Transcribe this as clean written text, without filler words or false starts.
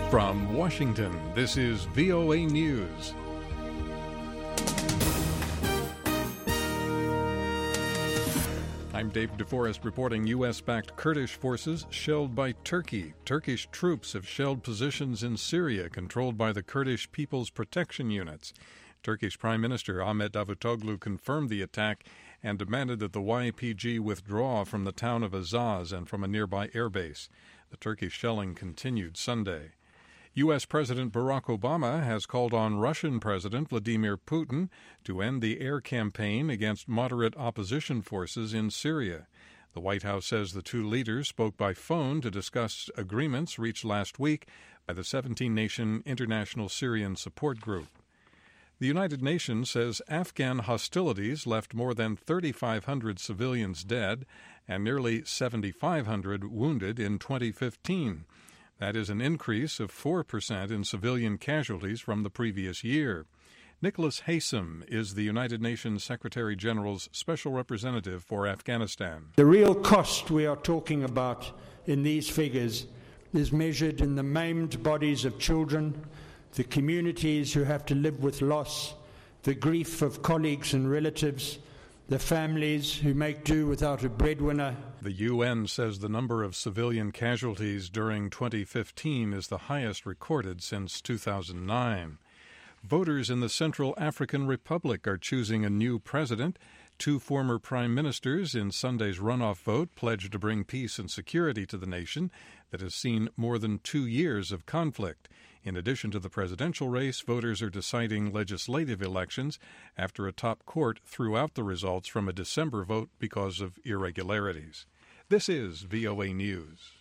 From Washington, this is VOA News. I'm Dave DeForest reporting U.S.-backed Kurdish forces shelled by Turkey. Turkish troops have shelled positions in Syria controlled by the Kurdish People's Protection Units. Turkish Prime Minister Ahmet Davutoglu confirmed the attack and demanded that the YPG withdraw from the town of Azaz and from a nearby airbase. The Turkish shelling continued Sunday. U.S. President Barack Obama has called on Russian President Vladimir Putin to end the air campaign against moderate opposition forces in Syria. The White House says the two leaders spoke by phone to discuss agreements reached last week by the 17-nation International Syrian Support Group. The United Nations says Afghan hostilities left more than 3,500 civilians dead and nearly 7,500 wounded in 2015. That is an increase of 4% in civilian casualties from the previous year. Nicholas Haysom is the United Nations Secretary General's Special Representative for Afghanistan. The real cost we are talking about in these figures is measured in the maimed bodies of children, the communities who have to live with loss, the grief of colleagues and relatives, the families who make do without a breadwinner. The UN says the number of civilian casualties during 2015 is the highest recorded since 2009. Voters in the Central African Republic are choosing a new president. Two former prime ministers in Sunday's runoff vote pledged to bring peace and security to the nation that has seen more than 2 years of conflict. In addition to the presidential race, voters are deciding legislative elections after a top court threw out the results from a December vote because of irregularities. This is VOA News.